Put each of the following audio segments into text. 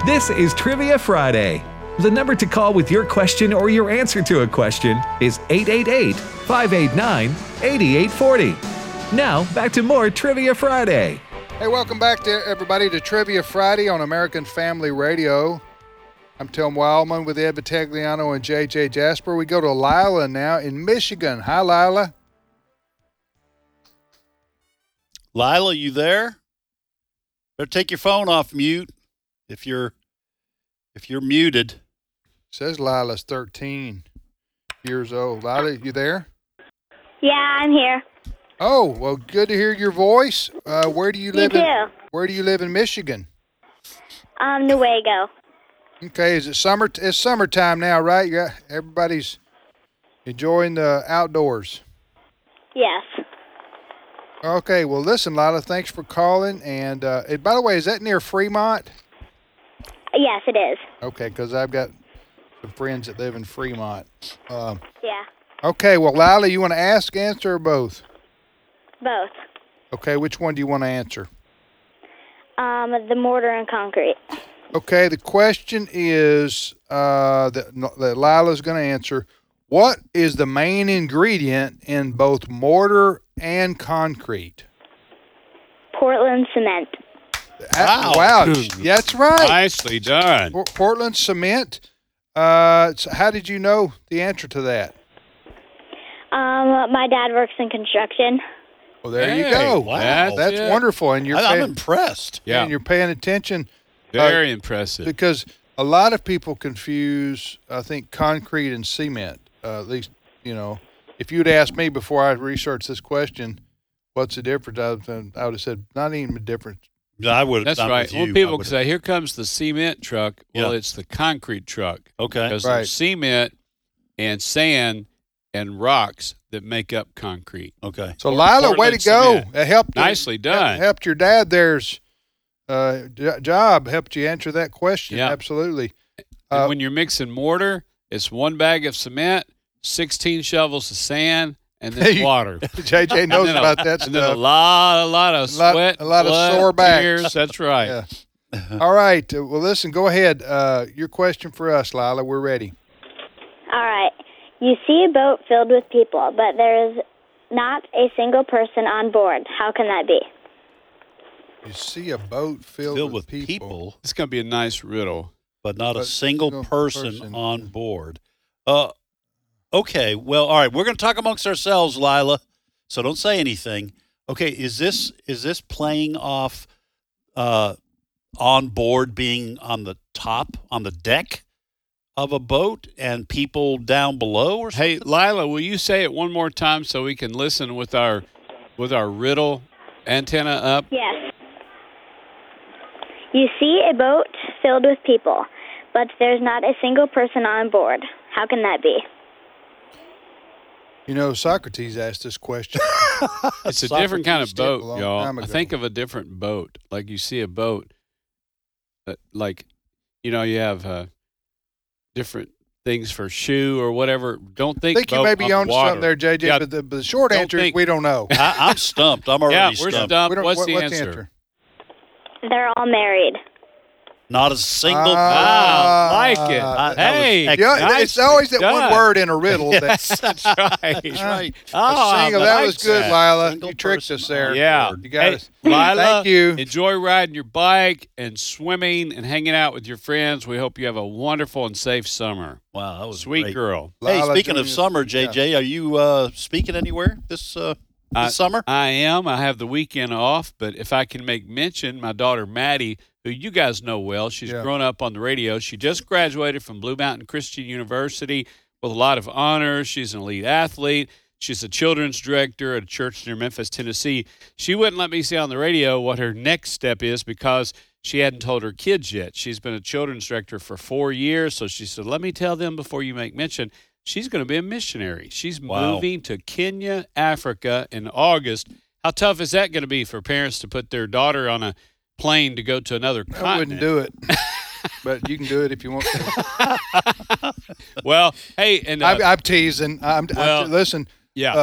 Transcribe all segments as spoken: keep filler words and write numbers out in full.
This is Trivia Friday. The number to call with your question or your answer to a question is eight eight eight, five eight nine, eight eight four zero. Now, back to more Trivia Friday. Hey, welcome back to everybody to Trivia Friday on American Family Radio. I'm Tim Wildman with Ed Vitagliano and J J Jasper. We go to Lila now in Michigan. Hi, Lila. Lila, you there? Better take your phone off mute if you're if you're muted. Says Lila's thirteen years old. Lila, you there? Yeah, I'm here. Oh, well, good to hear your voice. Uh, where do you live? You in, too. Where do you live in Michigan? Um, Newaygo. Okay, is it summer? It's summertime now, right? Yeah, everybody's enjoying the outdoors. Yes. Okay, well, listen, Lila, thanks for calling. And, uh, and by the way, is that near Fremont? Yes, it is. Okay, because I've got some friends that live in Fremont. Um, Yeah, okay, well, Lila, you want to ask, answer, or both? both. Okay, which one do you want to answer? Um, the mortar and concrete. Okay, the question is uh, that, that Lila's going to answer. What is the main ingredient in both mortar and concrete? Portland cement. Wow, Wow. wow. That's right. Nicely done. Por- Portland cement. Uh, so how did you know the answer to that? Um, my dad works in construction. Well, there you Hey, go. wow. That's, That's it. wonderful, and you're I, I'm paying, impressed. Yeah. and you're paying attention Very impressive. because a lot of people confuse, I think, concrete and cement. Uh, at least, you know, if you'd asked me before I researched this question, what's the difference? I would, I would have said not even a difference. I would. That's I'm right. with you. Well, I people would- can say, here comes the cement truck. Well, Yeah. it's the concrete truck. Okay. Because Right. there's cement and sand and rocks that make up concrete. Okay. So, Or Lila, way Portland to go! cement. That helped. Nicely done. Helped your dad there's uh, j- job. Helped you answer that question. Yeah. Absolutely. And Uh, when you're mixing mortar, it's one bag of cement, sixteen shovels of sand, and then water. J J knows And then a- about that And then a stuff. lot, a lot of A lot- sweat, a lot of blood, sore backs. tears. That's right. Yeah. All right. Uh, well, listen. Go ahead. Uh, your question for us, Lila. We're ready. All right. You see a boat filled with people, but there is not a single person on board. How can that be? You see a boat filled, Filled with, with people, It's going to be a nice riddle. but not a But single single person, person. on board. Uh, okay. Well, all right. We're going to talk amongst ourselves, Lila. So don't say anything. Okay. Is this is this playing off uh, on board being on the top on the deck of a boat and people down below or something? Hey, Lila, will you say it one more time so we can listen with our with our riddle antenna up? Yes. You see a boat filled with people, but there's not a single person on board. How can that be? You know, Socrates asked this question. It's a different kind of Socrates did a boat, long y'all. time I ago. think of a different boat. Like you see a boat, that, like, you know, you have uh, different things for shoe or whatever. Don't I think think you boat may be on on water. something there, J J. Yeah, But the, but the short don't answer is think- we don't know. I, I'm stumped. I'm already yeah, we're stumped. stumped. We don't- What's, what- the, what's answer? They're all married. Not a single. Ah. Ah, like it. Uh, that was hey, excellent. Yeah, it's nicely always that one done. word in a riddle. That, That's right. That's right. Oh, a single, I that like was good, that. Lila. Single You tricked person us there. on Yeah. board. You got Hey, us. Lila, Thank you. enjoy riding your bike and swimming and hanging out with your friends. We hope you have a wonderful and safe summer. Wow, that was Sweet great. girl. Hey, Lila speaking of joining us- summer, J J, are you uh, speaking anywhere this uh, this I- summer? I am. I have the weekend off, but if I can make mention, my daughter Maddie, who you guys know well, she's Yeah. grown up on the radio. She just graduated from Blue Mountain Christian University with a lot of honors. She's an elite athlete. She's a children's director at a church near Memphis, Tennessee. She wouldn't let me say on the radio what her next step is because she hadn't told her kids yet. She's been a children's director for four years, so she said, let me tell them before you make mention. She's going to be a missionary. She's Wow. moving to Kenya, Africa in August. How tough is that going to be for parents to put their daughter on a plane to go to another continent? I wouldn't do it. But you can do it if you want to. Well, hey, and uh, I'm, I'm teasing. I'm, Well, I'm, listen, yeah, uh,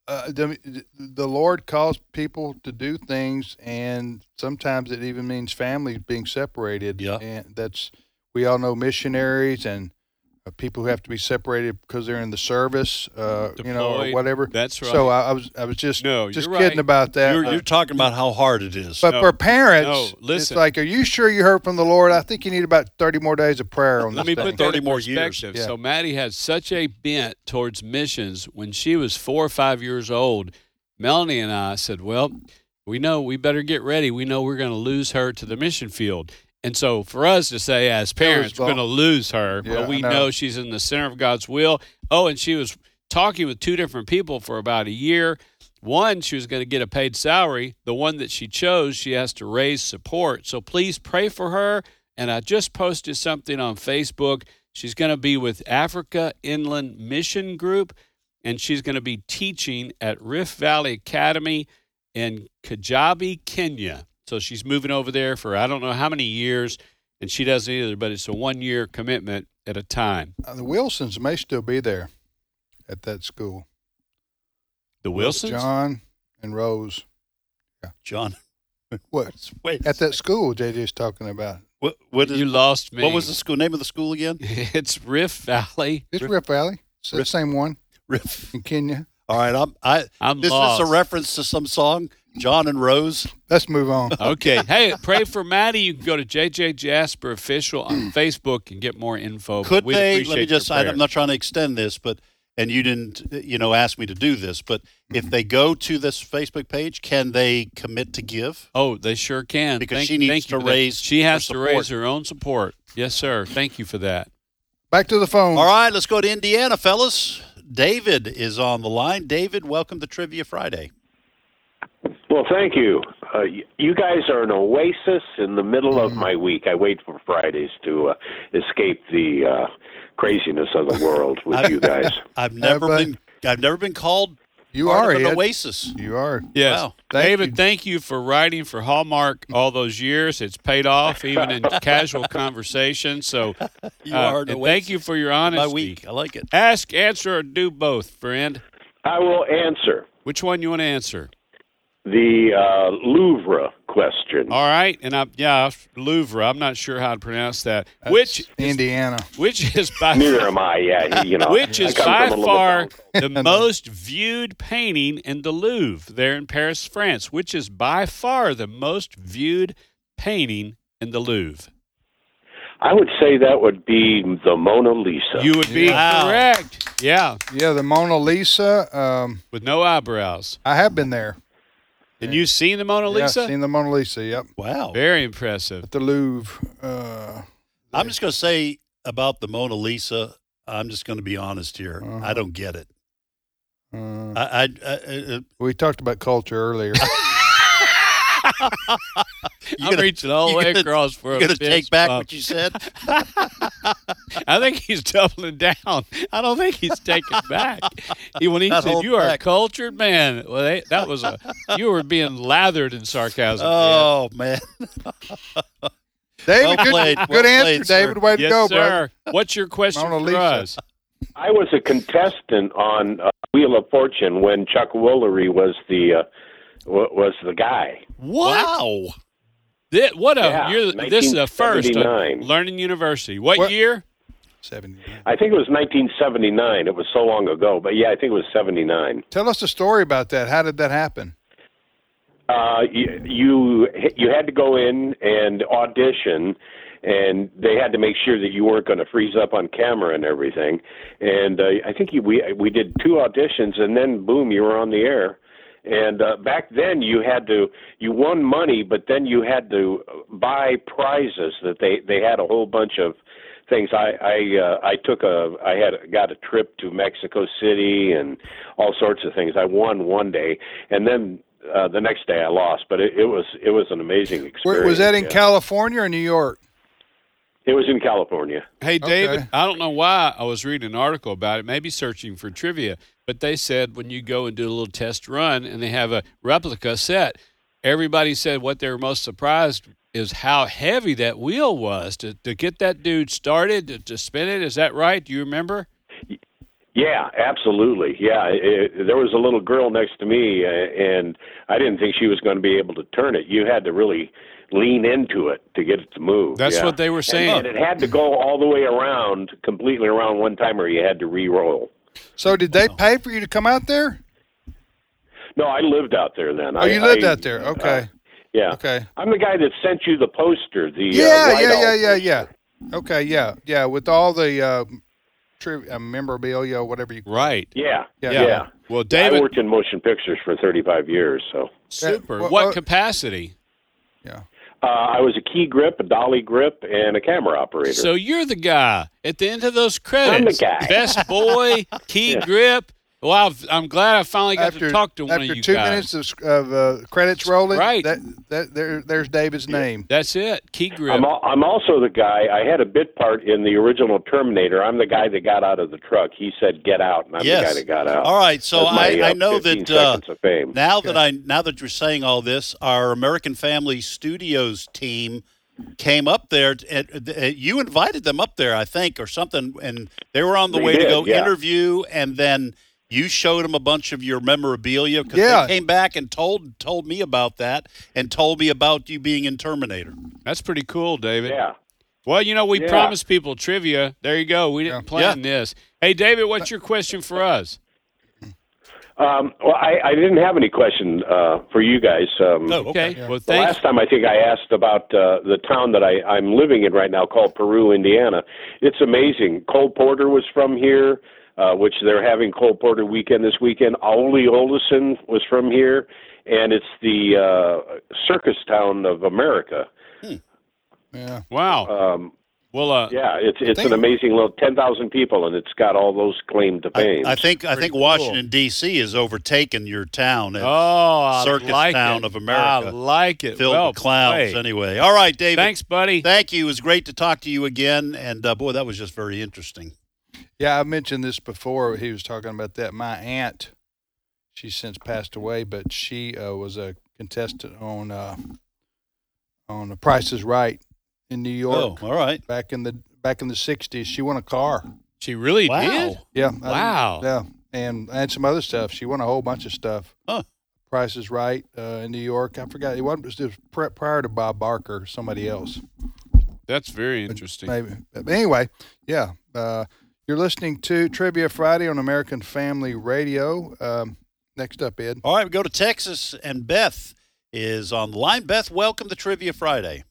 uh, the, the Lord calls people to do things, and sometimes it even means families being separated. Yeah. And that's, we all know missionaries and uh, people who have to be separated because they're in the service, uh, you know, or Deployed. whatever. That's right. So I, I was, I was just, No, just you're kidding right. about that. You're, Uh, you're talking about how hard it is. but No. for parents, No, it's listen. like, are you sure you heard from the Lord? I think you need about thirty more days of prayer on Let this me thing. put that thirty in more years. perspective. Yeah. So Maddie had such a bent towards missions when she was four or five years old. Melanie and I said, well, we know we better get ready. We know we're going to lose her to the mission field. And so for us to say as parents, we're going to lose her, Yeah, but we I know. know she's in the center of God's will. Oh, and she was talking with two different people for about a year. One, she was going to get a paid salary. The one that she chose, she has to raise support. So please pray for her. And I just posted something on Facebook. She's going to be with Africa Inland Mission Group, and she's going to be teaching at Rift Valley Academy in Kajabi, Kenya. So she's moving over there for I don't know how many years, and she doesn't either, but it's a one-year commitment at a time. Uh, the Wilsons may still be there at that school. The Wilsons? John and Rose. John, What? wait. At that school J J's talking about. What, what, is, You lost me. what was the school name of the school again? It's Rift Valley. It's Rift Valley. It's the Rift- same one Riff. in Kenya. All right, I'm. I. I'm this lost. is a reference to some song, John and Rose. Let's move on. Okay. Hey, pray for Maddie. You can go to J J Jasper Official on Facebook and get more info. Could We'd they? Let appreciate me just. your I, prayers. I'm not trying to extend this, but and you didn't, you know, ask me to do this. But if they go to this Facebook page, can they commit to give? Oh, they sure can. Because Thank- she needs thank you to for that. raise She has her to support. raise her own support. Yes, sir. Thank you for that. Back to the phone. All right, let's go to Indiana, fellas. David is on the line. David, welcome to Trivia Friday. Well, thank you. Uh, y- you guys are an oasis in the middle of my week. I wait for Fridays to uh, escape the uh, craziness of the world with you guys. I've never but- been. I've never been called You part are of an Ed. oasis. You are. Yes. Wow. Thank David, you. thank you for writing for Hallmark all those years. It's paid off, even in casual conversation. So You uh, are an and oasis. thank you for your honesty. My week. I like it. Ask, answer, or do both, friend. I will answer Which one you want to answer? the uh, Louvre question. All right. And I, yeah, Louvre. I'm not sure how to pronounce that. That's Which Indiana. which is by Neither am I. Yeah, you know. which I is come by from a little far town. the most viewed painting in the Louvre there in Paris, France, which is by far the most viewed painting in the Louvre. I would say that would be the Mona Lisa. You would be Wow. correct. Yeah, Yeah, the Mona Lisa. Um, with no eyebrows. I have been there. And you've seen the Mona Yeah, Lisa? I've seen the Mona Lisa. Yep, Wow. Very impressive. at the Louvre. Uh, I'm just going to say about the Mona Lisa. I'm just going to be honest here. Uh-huh. I don't get it. uh, I, I, I, I we talked about culture earlier. you I'm gonna- reaching all the you way gonna- across for you a going to fist take back bump. what you said? I think he's doubling down. I don't think he's taking back. He, when he Not said, holding "You are back. a cultured man," well, they, that was a you were being lathered in sarcasm. Oh man. David, Well good, played. good Well answer, played, sir. David. Way to yes, go, sir. brother. What's your question Mona for Lisa. us? I was a contestant on uh, Wheel of Fortune when Chuck Woolery was the uh, w- was the guy. Wow. This, what a Yeah, you're, this is a first at nineteen seventy-nine. Learning University. What, What- year? Seventy. I think it was nineteen seventy-nine. It was so long ago, but yeah, I think it was seventy-nine. Tell us the story about that. How did that happen? Uh, you, you you had to go in and audition, and they had to make sure that you weren't going to freeze up on camera and everything. And uh, I think you, we we did two auditions, and then boom, you were on the air. And uh, back then, you had to you won money, but then you had to buy prizes. That they they had a whole bunch of things. I I uh, I took a I had got a trip to Mexico City and all sorts of things. I won one day, and then uh, the next day I lost. But it, it was it was an amazing experience. Where, was that in yeah. California or New York? It was in California. Hey, David, Okay. I don't know why I was reading an article about it, maybe searching for trivia, but they said when you go and do a little test run and they have a replica set, everybody said what they were most surprised is how heavy that wheel was to, to get that dude started, to, to spin it. Is that right? Do you remember? Yeah, absolutely. Yeah, it, there was a little girl next to me, uh, and I didn't think she was going to be able to turn it. You had to really lean into it to get it to move. That's yeah. what they were saying. And, and it had to go all the way around, completely around one time, or you had to re-roll. So did they pay for you to come out there? No, I lived out there then. Oh, I, you lived I, out there. Okay. Uh, yeah. Okay. I'm the guy that sent you the poster. The Yeah, uh, yeah, Whitehall yeah, yeah, poster. yeah. Okay, yeah, yeah, with all the uh, tri- uh, memorabilia, whatever you. Right. Yeah, Yeah. yeah. yeah. Well, I David, worked in motion pictures for thirty-five years, so. super. Yeah, well, what well- capacity? Yeah. Uh, I was a key grip, a dolly grip, and a camera operator. So you're the guy at the end of those credits. I'm the guy. Best boy, key Yeah. grip. Well, I've, I'm glad I finally got After to talk to one after of you two guys. minutes of, of uh, credits rolling, Right. That that there there's David's name. That's it. Key grip. I'm, al- I'm also the guy, I had a bit part in the original Terminator. I'm the guy that got out of the truck. He said, get out, and I'm Yes. the guy that got out. All right, so That's my, I, I uh, know fifteen that uh, seconds of fame. now that I now that you're saying all this, our American Family Studios team came up there. And, uh, you invited them up there, I think, or something, and they were on the They way to did, go yeah. interview, and then you showed them a bunch of your memorabilia because Yeah. they came back and told told me about that and told me about you being in Terminator. That's pretty cool, David. Yeah. Well, you know, we Yeah. promised people trivia. There you go. We didn't Yeah. plan this. Hey, David, what's your question for us? Um, well, I, I didn't have any question uh, for you guys. Um, Oh, Okay. okay. Well, The thanks. last time I think I asked about uh, the town that I, I'm living in right now called Peru, Indiana. It's amazing. Cole Porter was from here, uh, which they're having Cole Porter weekend this weekend. Ole Olesen was from here, and it's the uh, circus town of America. Yeah. Wow. Um, Well, uh, yeah, it's it's think- an amazing little ten thousand people, and it's got all those claim to I, fame. I think I Pretty think cool. Washington D C has overtaken your town. as oh, I circus like town it. of America. I like it. filled well with clowns. played. Anyway, all right, David. Thanks, buddy. Thank you. It was great to talk to you again. And uh, boy, that was just very interesting. Yeah, I mentioned this before. He was talking about that. My aunt, she's since passed away, but she uh, was a contestant on uh, on The Price is Right in New York Oh, all right. back in the back in the sixties. She won a car. She really Wow. did? Yeah. I didn't- Wow. Yeah, and and some other stuff. She won a whole bunch of stuff. Huh. Price is Right uh, in New York. I forgot. It wasn't. It was pri- prior to Bob Barker. Somebody else. That's very interesting. Maybe. But anyway, yeah. Uh, you're listening to Trivia Friday on American Family Radio. Um, next up, Ed. All right, we go to Texas, and Beth is on the line. Beth, welcome to Trivia Friday.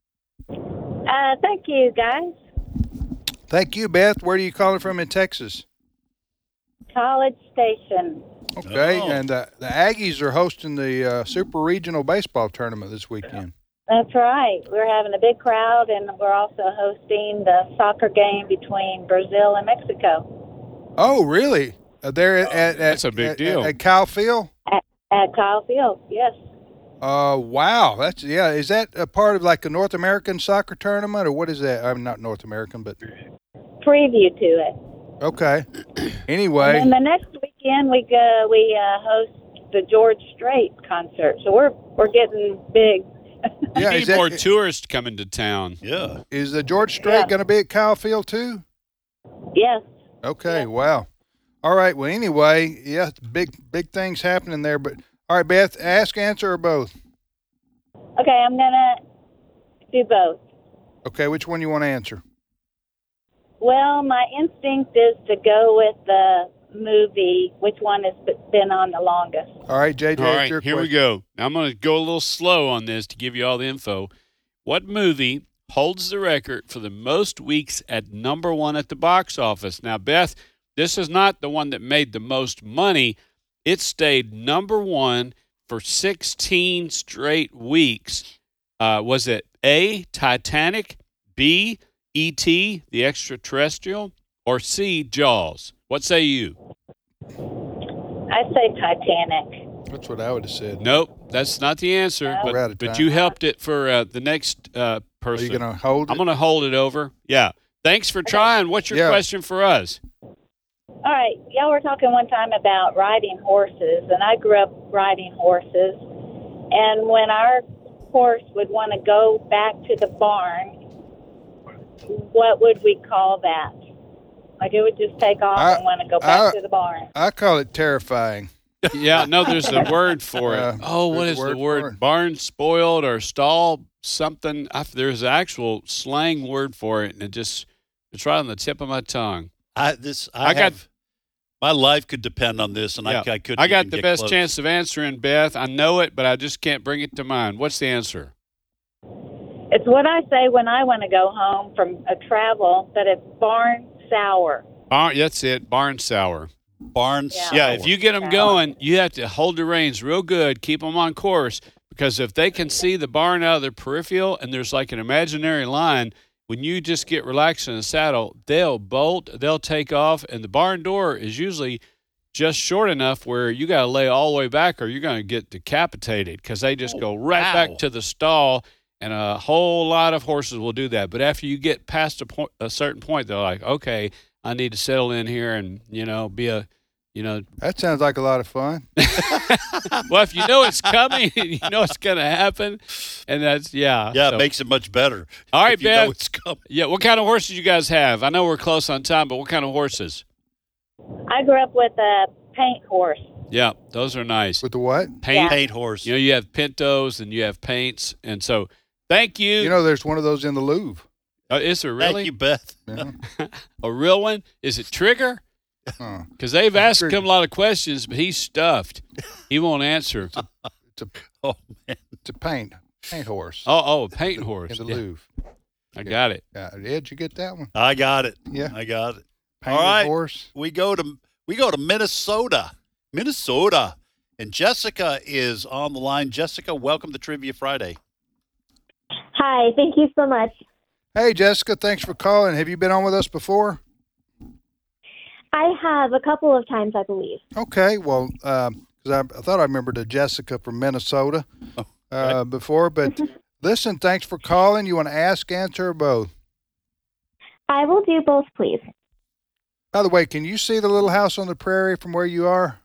Uh, thank you, guys. Thank you, Beth. Where are you calling from in Texas? College Station. Okay, Oh. and uh, the Aggies are hosting the uh, Super Regional Baseball Tournament this weekend. That's right. We're having a big crowd, and we're also hosting the soccer game between Brazil and Mexico Oh, really? Uh, they're at, at, That's a at- big at- deal. At Kyle Field? at, at Kyle Field. Yes. Uh, wow. That's yeah. Is that a part of like a North American soccer tournament, or what is that? I'm not North American, but Preview to it. okay. And Anyway, then the next weekend we go, we uh, host the George Strait concert. So we're we're getting big. yeah. you Is need more that, tourists coming to town. Yeah. is the George Strait Yeah. going to be at Kyle Field too? Yes. Okay. Wow. All right. Well, anyway, yeah, big big things happening there. But all right, Beth, ask, answer, or both. Okay, I'm gonna do both. Okay, which one you want to answer? Well, my instinct is to go with the movie. Which one has been on the longest? All right, J J, All it's right, your here we question. go. Now, I'm going to go a little slow on this to give you all the info. What movie holds the record for the most weeks at number one at the box office? Now, Beth, this is not the one that made the most money. It stayed number one for sixteen straight weeks. Uh, was it A, Titanic, B, E T, the extraterrestrial, or C, Jaws? What say you? I say Titanic. That's what I would have said. Nope, that's not the answer. No. We're out of But, but time. you helped it for uh, the next uh, Are person. you going to hold it? I'm going to hold it over. Yeah. Thanks for trying. What's your Yeah. question for us? All right, y'all were talking one time about riding horses, and I grew up riding horses. And when our horse would want to go back to the barn, what would we call that? Like it would just take off I- and want to go back I- to the barn. I call it terrifying. Yeah, no, there's a word for it. Uh, oh, what there's is a word the for word? it. Barn spoiled or stall something. I, there's an actual slang word for it, and it just it's right on the tip of my tongue. I this I, I got- have, my life could depend on this, and Yeah. I, I couldn't. I got even the get best close. chance of answering, Beth. I know it, but I just can't bring it to mind. What's the answer? It's what I say when I want to go home from a travel, that it's barn sour. Barn, that's it. Barn sour. Barn. Yeah. Yeah, sour. if you get them going, you have to hold the reins real good, keep them on course, because if they can see the barn out of their peripheral and there's like an imaginary line, when you just get relaxed in the saddle, they'll bolt, they'll take off, and the barn door is usually just short enough where you got to lay all the way back or you're going to get decapitated because they just go right wow. back to the stall, and a whole lot of horses will do that. But after you get past a, point, a certain point, they're like, okay, I need to settle in here and, you know, be a, you know, That sounds like a lot of fun. well, if you know it's coming, you know it's going to happen, and that's yeah. Yeah, so- it makes it much better. All right, if you know Beth. it's coming. Yeah, what kind of horses you guys have? I know we're close on time, but what kind of horses? I grew up with a paint horse. Yeah, those are nice. With the what? Paint. Paint horse. You know, you have pintos and you have paints, and so thank you. You know, there's one of those in the Louvre. uh, is there Thank really you, Beth. Yeah. a real one? Is it Trigger? Huh. Because they've asked Trigger. him a lot of questions, but he's stuffed. He won't answer. It's a Oh man. it's a paint paint horse Oh, oh, a paint horse. in the Yeah, Louvre. I got it. Yeah, Ed, you get that one? I got it. Yeah. I got it. Painted All right. horse. We go to we go to Minnesota. Minnesota. And Jessica is on the line. Jessica, welcome to Trivia Friday. Hi, thank you so much. Hey, Jessica, thanks for calling. Have you been on with us before? I have a couple of times, I believe. Okay, well, um 'cause I, I thought I remembered a Jessica from Minnesota Oh, uh, before, but listen, thanks for calling. You want to ask, answer, or both? I will do both, please. By the way, can you see the little house on the prairie from where you are?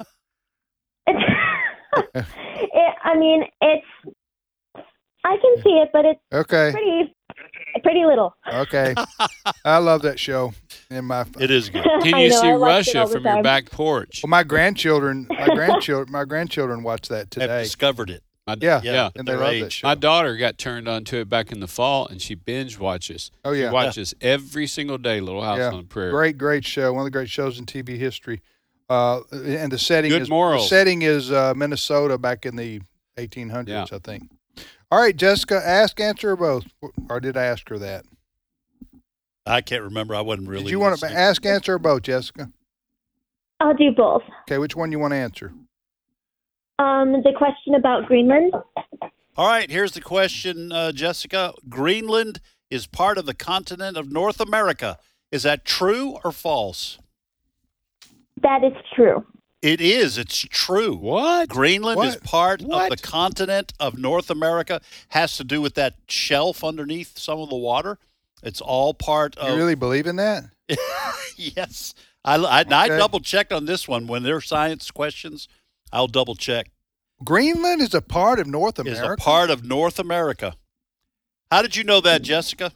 it, I mean, it's. I can see it, but it's Okay, pretty, pretty little. okay. I love that show. In my It is good. Can I you know, see I watch it Russia all the from your time. back porch? well, my grandchildren, my grandchildren, my grandchildren watch that I've today. discovered it. My, Yeah, Yeah. yeah. At and they their love age. that show. My daughter got turned on to it back in the fall, and she binge watches. Oh She yeah, watches every single day, Little House Yeah. on the Prairie. great, great show. One of the great shows in T V history. Uh, and the setting Good is morals. the setting is uh, Minnesota back in the eighteen hundreds, Yeah. I think. All right, Jessica, ask, answer, or both, or did I ask her that? I can't remember. I wasn't really. Did you want to listening. ask, answer, or both, Jessica? I'll do both. Okay, which one you want to answer? Um, the question about Greenland. All right, here's the question, uh, Jessica. Greenland is part of the continent of North America. Is that true or false? That is true. It is. It's true. What? Greenland is What? part What? of the continent of North America. Has to do with that shelf underneath some of the water. It's all part You of. really believe in that? Yes. I, I, I Okay. double checked on this one. When there are science questions, I'll double check. Greenland is a part of North Is America. a part of North America. How did you know that, Jessica?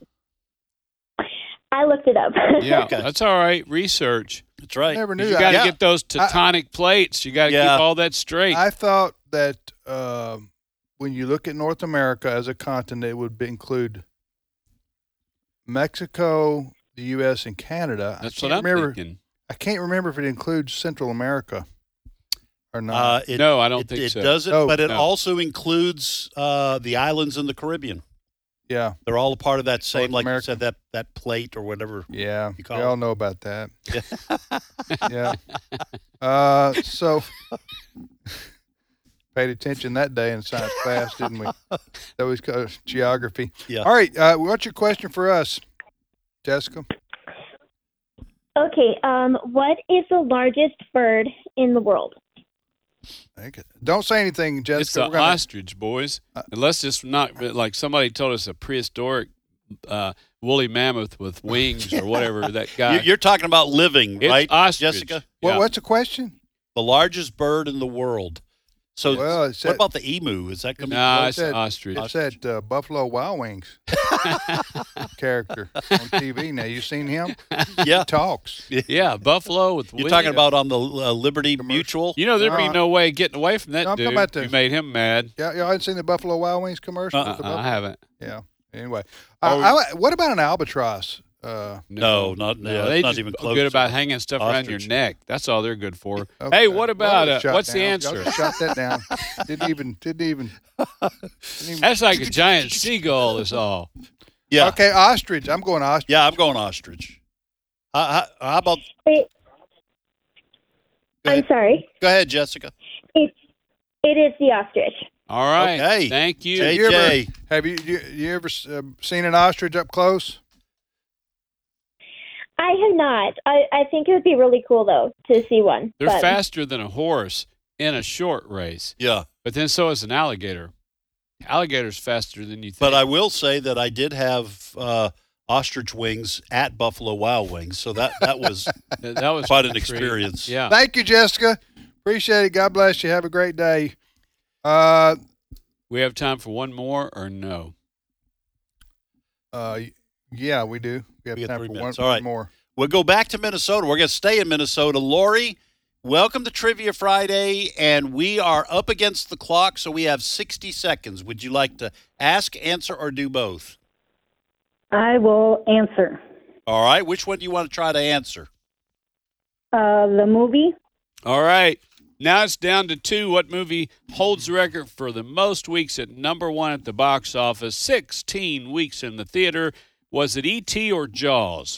I looked it up. Yeah, Okay. that's all right. Research. That's right. Never knew You that. got to Yeah. get those tectonic plates. You got to Yeah. keep all that straight. I thought that um, when you look at North America as a continent, it would be, include Mexico, the U S, and Canada. that's I what can't I'm remember. thinking. I can't remember if it includes Central America or not. Uh, it, No, I don't it, think it so. doesn't, Oh, but it no. also includes uh, the islands in the Caribbean. yeah, They're all a part of that same, North like America. you said, that that plate or whatever. yeah. You We call all it. know about that. Yeah. Uh, so paid attention that day in science class, didn't we? That was uh, geography. Yeah. All right. Uh, what's your question for us, Jessica? Okay. Um, what is the largest bird in the world? Thank you. Don't say anything, Jessica. It's an We're gonna- ostrich, boys. Unless it's not like somebody told us a prehistoric uh, woolly mammoth with wings or whatever that guy. You, you're talking about living, It's right, ostrich. Jessica? What, Yeah. What's the question? The largest bird in the world. So Well, it's what at- about the emu? Is that going to No, be it's that- ostrich. It's that uh, Buffalo Wild Wings character on T V. Now, you seen him? Yeah. He talks. Yeah, buffalo with. You're Willie. talking about on the uh, Liberty Mutual? You know, there'd be No, no way of getting away from that No, I'm dude. talking about the- You made him mad. Yeah, y'all hadn't seen the Buffalo Wild Wings commercial? Uh-uh. with the Uh, I buffalo? haven't. Yeah. Anyway, Oh. I, I, what about an albatross? Uh, No, not no, No, it's they not just even are close. good to about it. hanging stuff around your Ostrich. neck. That's all they're good for. okay. Hey, what about Well, uh, shot what's the down. answer? Y'all shot that down. Didn't even. Didn't even. Didn't even That's like a giant seagull. Is all. Yeah. Okay, ostrich. I'm going ostrich. Yeah, I'm going ostrich. How, how, how about? Wait, Go I'm ahead. sorry. Go ahead, Jessica. It, it is the ostrich. All right. Okay. Thank you. Jay- You ever, Jay. have you you, you ever uh, seen an ostrich up close? I have not. I, I think it would be really cool, though, to see one. They're but faster than a horse in a short race, Yeah. but then so is an alligator. Alligator's faster than you think. But I will say that I did have uh, ostrich wings at Buffalo Wild Wings, so that, that was That- that was quite an a treat. experience. Yeah. Thank you, Jessica. Appreciate it. God bless you. Have a great day. Uh, We have time for one more or no? uh, yeah, we do. We have We got time three for minutes. one, All one right. more. We'll go back to Minnesota. We're going to stay in Minnesota. Lori, welcome to Trivia Friday, and we are up against the clock, so we have sixty seconds. Would you like to ask, answer, or do both? I will answer. All right. Which one do you want to try to answer? Uh, the movie, All right. Now it's down to two. What movie holds the record for the most weeks at number one at the box office? sixteen weeks in the theater. Was it E T or Jaws?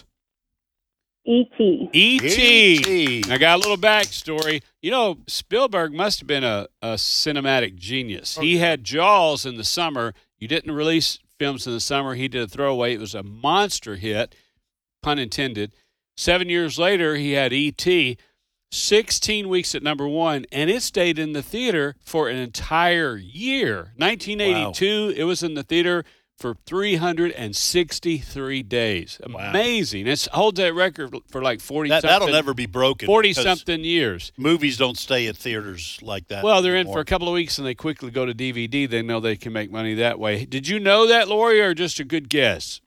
E T E T E T I got a little backstory. You know, Spielberg must have been a, a cinematic genius. He had Jaws in the summer. You didn't release films in the summer. He did a throwaway. It was a monster hit, pun intended. Seven years later, he had E T sixteen weeks at number one, and it stayed in the theater for an entire year. nineteen eighty-two, it was in the theater for three hundred sixty-three days. Wow. Amazing. It holds that record for like forty That, something. that'll never be broken. forty because something years. Movies don't stay at theaters like that. Well, they're in anymore. for a couple of weeks and they quickly go to D V D. They know they can make money that way. Did you know that, Lori, or just a good guess?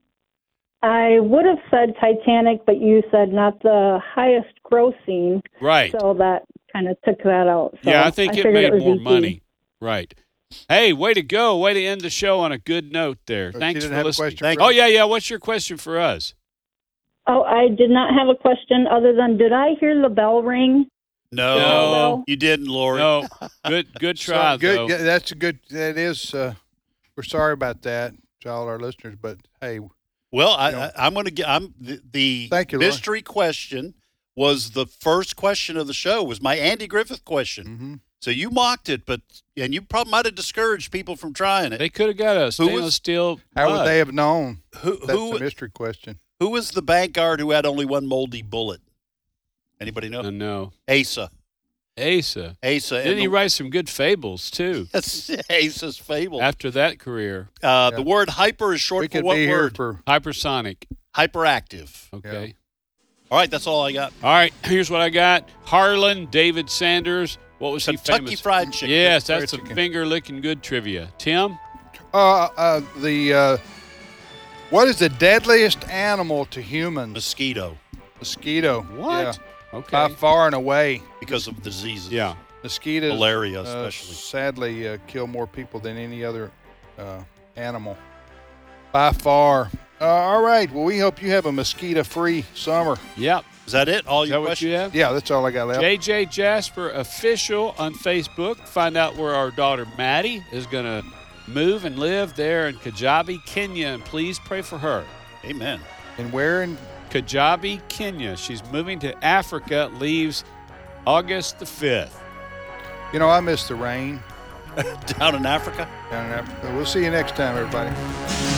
I would have said Titanic, but you said not the highest grossing, Right. so that kind of took that out. So yeah, I think it figured made was more E T. money. Right. Hey, way to go. Way to end the show on a good note there. She Thanks didn't for have a listening. question Thank for Oh, us? yeah, yeah. What's your question for us? Oh, I did not have a question other than did I hear the bell ring? No, No. you didn't, Lori. No. Good good So, try, good. though. Yeah, that's a good. That is. Uh, we're sorry about that to all our listeners, but hey, Well, I, You know. I, I'm going to get. I'm the, the Thank you, Lori. mystery question was the first question of the show. Was my Andy Griffith question. mhm. So you mocked it, but and you probably might have discouraged people from trying it. They could have got a stainless was- steel. how mug. would they have known? Who That's who a mystery question. who was the bank guard who had only one moldy bullet? Anybody know? Uh, no. Asa. Asa. Asa. and Didn't he the- write some good fables, too, That's Asa's fable. after that career? Uh, Yeah. The word hyper is short We for could what be here word? for. Hypersonic. Hyperactive. Okay. All right, that's all I got. All right, here's what I got. Harlan, David Sanders. What was he Kentucky famous? Fried Chicken. Yes, Fried that's some chicken. finger-licking good trivia. Tim? Uh, uh, the uh, what is the deadliest animal to humans? Mosquito Mosquito. What? Yeah, Okay. by far and away. because of diseases. Yeah. Mosquitoes. Malaria, uh, especially. sadly, uh, kill more people than any other uh, animal. By far. Uh, all right. Well, we hope you have a mosquito-free summer. Yep. Is that it? All Is your that what questions? you have? Yeah, that's all I got left. J J Jasper Official on Facebook. Find out where our daughter Maddie is going to move and live there in Kajabi, Kenya, and please pray for her. Amen. And where in Kajabi, Kenya. She's moving to Africa, leaves August the fifth. You know, I miss the rain Down in Africa? down in Africa. We'll see you next time, everybody.